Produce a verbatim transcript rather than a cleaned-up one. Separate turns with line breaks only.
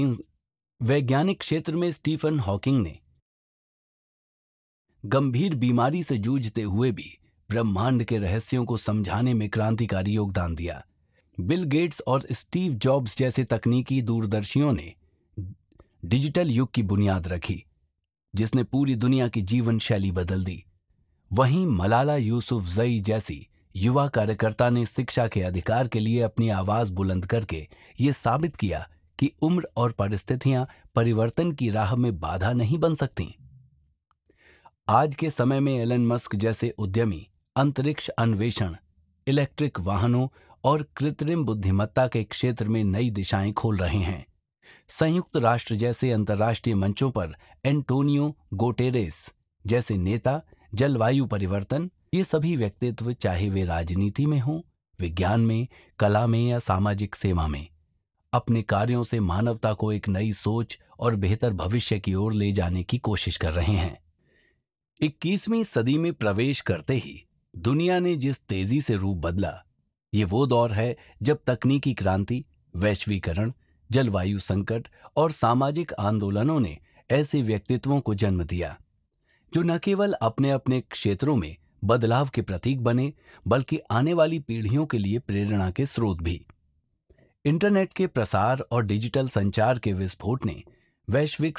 वैज्ञानिक क्षेत्र में स्टीफन हॉकिंग ने गंभीर बीमारी से जूझते हुए भी ब्रह्मांड के रहस्यों को समझाने में क्रांतिकारी योगदान दिया। बिल गेट्स और स्टीव जॉब्स जैसे तकनीकी दूरदर्शियों ने डिजिटल युग की बुनियाद रखी, जिसने पूरी दुनिया की जीवन शैली बदल दी। वहीं मलाला यूसुफजई जैसी युवा कार्यकर्ता ने शिक्षा के अधिकार के लिए अपनी आवाज बुलंद करके ये साबित किया कि उम्र और परिस्थितियां परिवर्तन की राह में बाधा नहीं बन सकती। आज के समय में एलन मस्क जैसे उद्यमी अंतरिक्ष अन्वेषण, इलेक्ट्रिक वाहनों और कृत्रिम बुद्धिमत्ता के क्षेत्र में नई दिशाएं खोल रहे हैं। संयुक्त राष्ट्र जैसे अंतर्राष्ट्रीय मंचों पर एंटोनियो गुटेरेस जैसे नेता जलवायु परिवर्तन, ये सभी व्यक्तित्व चाहे वे राजनीति में हों, विज्ञान में, कला में या सामाजिक सेवा में, अपने कार्यों से मानवता को एक नई सोच और बेहतर भविष्य की ओर ले जाने की कोशिश कर रहे हैं। इक्कीसवीं सदी में प्रवेश करते ही दुनिया ने जिस तेजी से रूप बदला, ये वो दौर है जब तकनीकी क्रांति, वैश्वीकरण, जलवायु संकट और सामाजिक आंदोलनों ने ऐसे व्यक्तित्वों को जन्म दिया जो न केवल अपने अपने क्षेत्रों में बदलाव के प्रतीक बने, बल्कि आने वाली पीढ़ियों के लिए प्रेरणा के स्रोत भी। इंटरनेट के प्रसार और डिजिटल संचार के विस्फोट ने वैश्विक